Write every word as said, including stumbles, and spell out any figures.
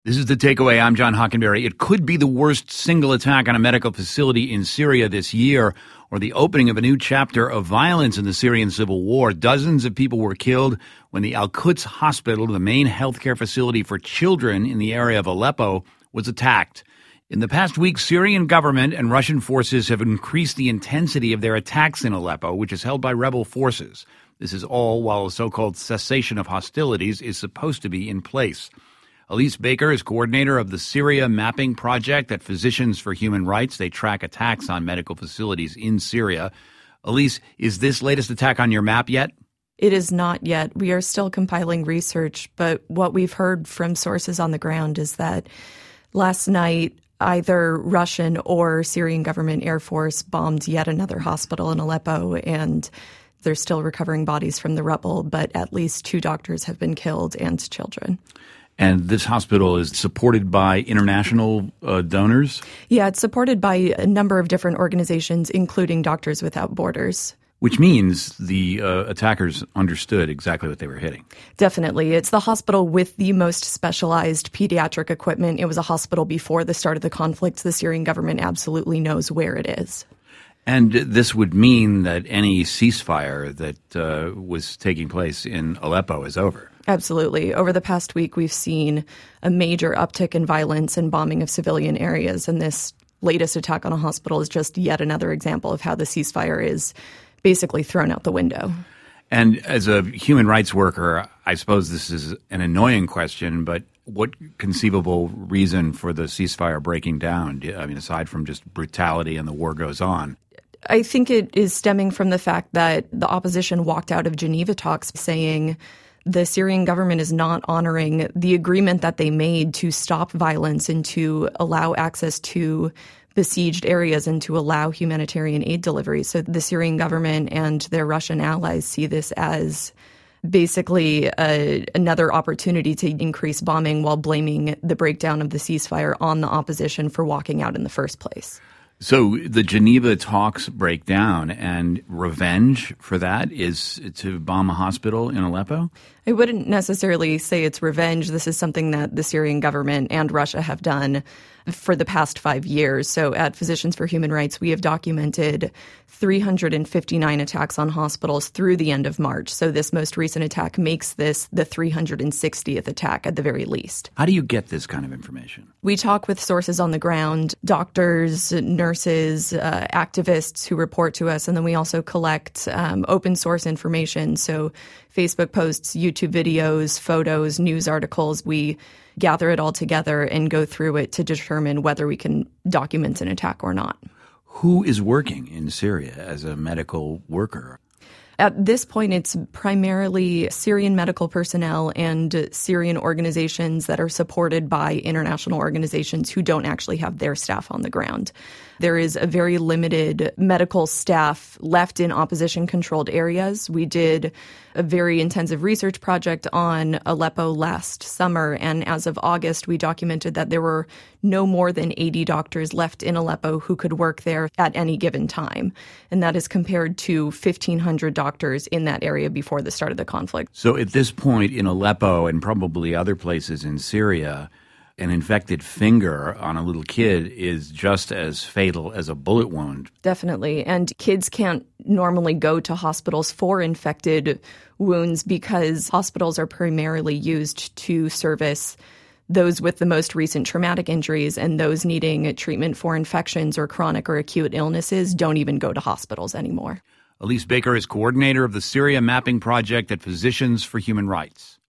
This is The Takeaway. I'm John Hockenberry. It could be the worst single attack on a medical facility in Syria this year, or the opening of a new chapter of violence in the Syrian civil war. Dozens of people were killed when the Al-Quds Hospital, the main healthcare facility for children in the area of Aleppo, was attacked. In the past week, Syrian government and Russian forces have increased the intensity of their attacks in Aleppo, which is held by rebel forces. This is all while a so-called cessation of hostilities is supposed to be in place. Elise Baker is coordinator of the Syria Mapping Project at Physicians for Human Rights. They track attacks on medical facilities in Syria. Elise, is this latest attack on your map yet? It is not yet. We are still compiling research, but what we've heard from sources on the ground is that last night, either Russian or Syrian government Air Force bombed yet another hospital in Aleppo, and they're still recovering bodies from the rubble, but at least two doctors have been killed and children. And this hospital is supported by international uh, donors? Yeah, it's supported by a number of different organizations, including Doctors Without Borders. Which means the uh, attackers understood exactly what they were hitting. Definitely. It's the hospital with the most specialized pediatric equipment. It was a hospital before the start of the conflict. The Syrian government absolutely knows where it is. And this would mean that any ceasefire that uh, was taking place in Aleppo is over. Absolutely. Over the past week, we've seen a major uptick in violence and bombing of civilian areas, and this latest attack on a hospital is just yet another example of how the ceasefire is basically thrown out the window. And as a human rights worker, I suppose this is an annoying question, but what conceivable reason for the ceasefire breaking down? I mean, aside from just brutality and the war goes on. I think it is stemming from the fact that the opposition walked out of Geneva talks saying the Syrian government is not honoring the agreement that they made to stop violence and to allow access to besieged areas and to allow humanitarian aid delivery. So the Syrian government and their Russian allies see this as basically a, another opportunity to increase bombing while blaming the breakdown of the ceasefire on the opposition for walking out in the first place. So the Geneva talks break down, and revenge for that is to bomb a hospital in Aleppo? I wouldn't necessarily say it's revenge. This is something that the Syrian government and Russia have done for the past five years. So at Physicians for Human Rights, we have documented three hundred fifty-nine attacks on hospitals through the end of March. So this most recent attack makes this the three hundred sixtieth attack at the very least. How do you get this kind of information? We talk with sources on the ground, doctors, nurses, uh, activists who report to us, and then we also collect um, open source information. So Facebook posts, YouTube videos, photos, news articles. We gather it all together and go through it to determine whether we can document an attack or not. Who is working in Syria as a medical worker? At this point, it's primarily Syrian medical personnel and Syrian organizations that are supported by international organizations who don't actually have their staff on the ground. There is a very limited medical staff left in opposition-controlled areas. We did a very intensive research project on Aleppo last summer, and as of August, we documented that there were no more than eighty doctors left in Aleppo who could work there at any given time. And that is compared to fifteen hundred doctors in that area before the start of the conflict. So at this point in Aleppo and probably other places in Syria, an infected finger on a little kid is just as fatal as a bullet wound. Definitely. And kids can't normally go to hospitals for infected wounds because hospitals are primarily used to service those with the most recent traumatic injuries, and those needing treatment for infections or chronic or acute illnesses don't even go to hospitals anymore. Elise Baker is coordinator of the Syria Mapping Project at Physicians for Human Rights.